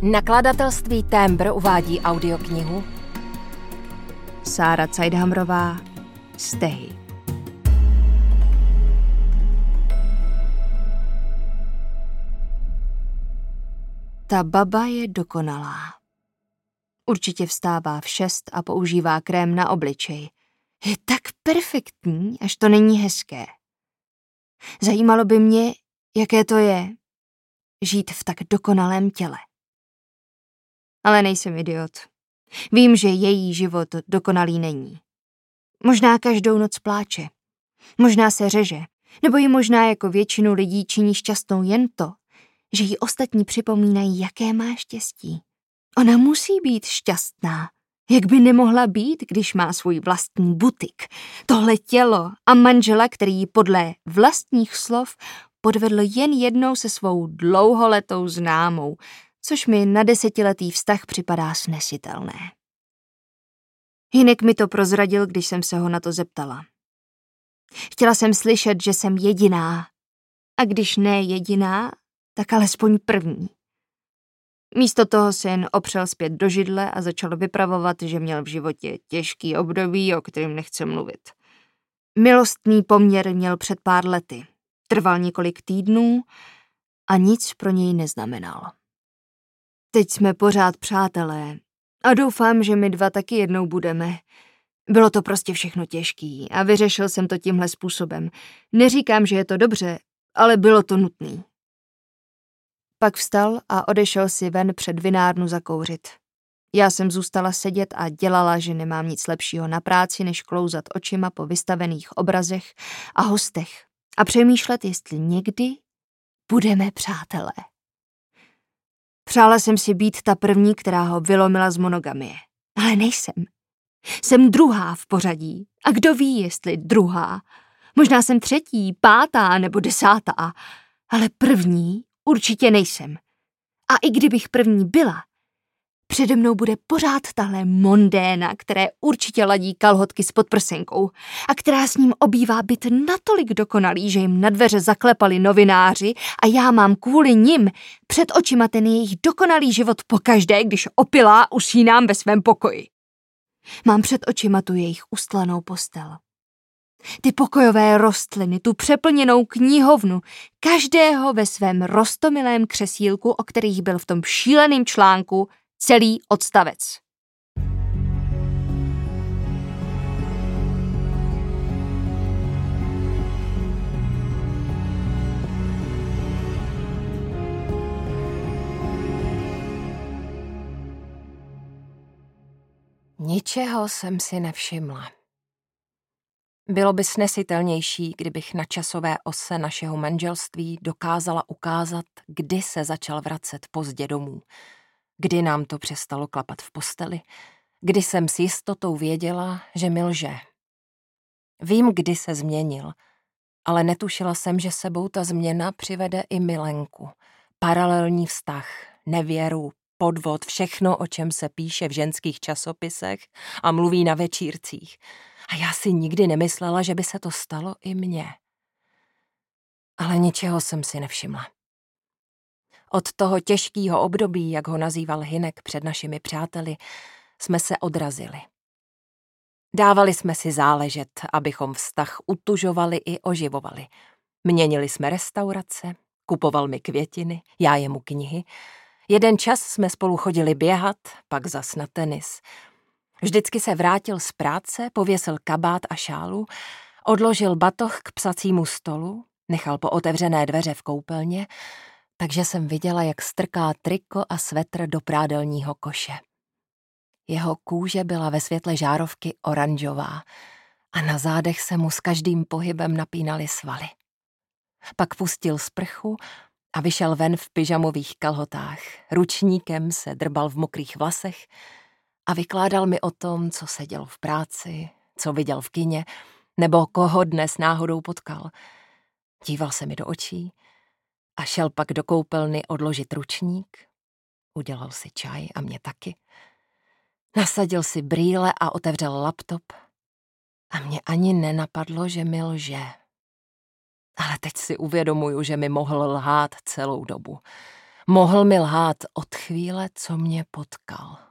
Nakladatelství Tembr uvádí audioknihu Sára Cajdhamrová, Stehy. Ta baba je dokonalá. Určitě vstává v 6 a používá krém na obličej. Je tak perfektní, až to není hezké. Zajímalo by mě, jaké to je žít v tak dokonalém těle. Ale nejsem idiot. Vím, že její život dokonalý není. Možná každou noc pláče. Možná se řeže. Nebo ji možná jako většinu lidí činí šťastnou jen to, že jí ostatní připomínají, jaké má štěstí. Ona musí být šťastná. Jak by nemohla být, když má svůj vlastní butik, tohle tělo a manžela, který ji podle vlastních slov podvedl jen jednou se svou dlouholetou známou, což mi na 10letý vztah připadá snesitelné. Hinek mi to prozradil, když jsem se ho na to zeptala. Chtěla jsem slyšet, že jsem jediná. A když ne jediná, tak alespoň první. Místo toho se jen opřel zpět do židle a začal vypravovat, že měl v životě těžký období, o kterém nechce mluvit. Milostný poměr měl před pár lety. Trval několik týdnů a nic pro něj neznamenal. Teď jsme pořád přátelé a doufám, že my dva taky jednou budeme. Bylo to prostě všechno těžký a vyřešil jsem to tímhle způsobem. Neříkám, že je to dobře, ale bylo to nutný. Pak vstal a odešel si ven před vinárnu zakouřit. Já jsem zůstala sedět a dělala, že nemám nic lepšího na práci, než klouzat očima po vystavených obrazech a hostech a přemýšlet, jestli někdy budeme přátelé. Přála jsem si být ta první, která ho vylomila z monogamie. Ale nejsem. Jsem druhá v pořadí. A kdo ví, jestli druhá. Možná jsem 3., 5. nebo 10. Ale první určitě nejsem. A i kdybych první byla, přede mnou bude pořád tahle mondéna, které určitě ladí kalhotky s podprsenkou a která s ním obývá byt natolik dokonalý, že jim na dveře zaklepali novináři a já mám kvůli nim před očima ten jejich dokonalý život pokaždé, když opilá usínám ve svém pokoji. Mám před očima tu jejich ustlanou postel. Ty pokojové rostliny, tu přeplněnou knihovnu, každého ve svém roztomilém křesílku, o kterých byl v tom šíleném článku celý odstavec. Ničeho jsem si nevšimla. Bylo by snesitelnější, kdybych na časové ose našeho manželství dokázala ukázat, kdy se začal vracet pozdě domů, kdy nám to přestalo klapat v posteli, kdy jsem s jistotou věděla, že mi lže. Vím, kdy se změnil, ale netušila jsem, že sebou ta změna přivede i milenku, paralelní vztah, nevěru, podvod, všechno, o čem se píše v ženských časopisech a mluví na večírcích. A já si nikdy nemyslela, že by se to stalo i mně. Ale ničeho jsem si nevšimla. Od toho těžkého období, jak ho nazýval Hinek před našimi přáteli, jsme se odrazili. Dávali jsme si záležet, abychom vztah utužovali i oživovali. Měnili jsme restaurace, kupoval mi květiny, já jemu knihy. Jeden čas jsme spolu chodili běhat, pak zas na tenis. Vždycky se vrátil z práce, pověsil kabát a šálu, odložil batoh k psacímu stolu, nechal pootevřené dveře v koupelně, takže jsem viděla, jak strká triko a svetr do prádelního koše. Jeho kůže byla ve světle žárovky oranžová a na zádech se mu s každým pohybem napínaly svaly. Pak pustil sprchu a vyšel ven v pyžamových kalhotách. Ručníkem se drbal v mokrých vlasech a vykládal mi o tom, co se dělo v práci, co viděl v kině, nebo koho dnes náhodou potkal. Díval se mi do očí a šel pak do koupelny odložit ručník. Udělal si čaj a mě taky. Nasadil si brýle a otevřel laptop. A mě ani nenapadlo, že mi lže. Ale teď si uvědomuju, že mi mohl lhát celou dobu. Mohl mi lhát od chvíle, co mě potkal.